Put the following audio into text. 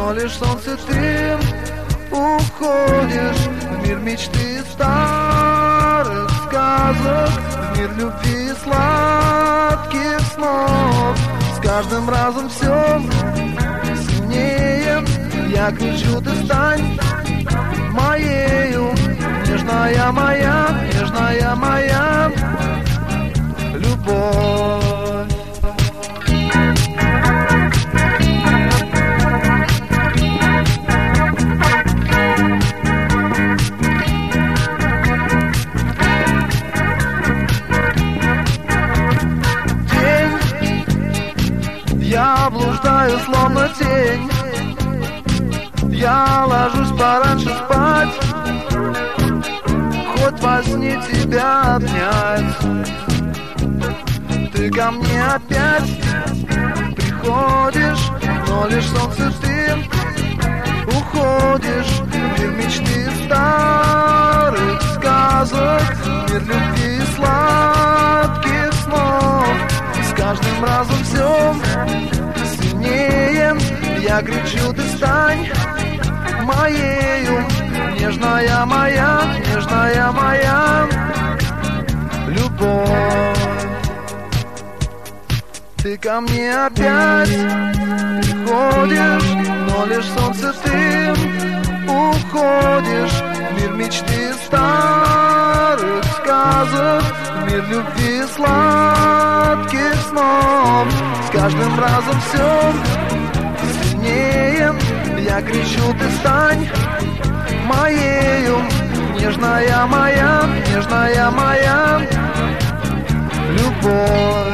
но лишь солнце ты уходишь в мир мечты старых сказок, в мир любви и сладких снов. С каждым разом все сильнее я кричу: ты стань моею, нежная моя любовь. Я блуждаю, словно тень, я ложусь пораньше спать, хоть во сне тебя обнять. Ты ко мне опять приходишь, но лишь солнце ты уходишь в мир мечты старых сказок, в мир любви и сладких снов. С каждым разом все сильнее я кричу: ты стань моею, нежная моя любовь. Ты ко мне опять приходишь, но лишь солнце ты уходишь в мир мечты старых сказок, в мир любви и сладких снов. С каждым разом все сильнее я кричу: ты стань моею, нежная моя любовь.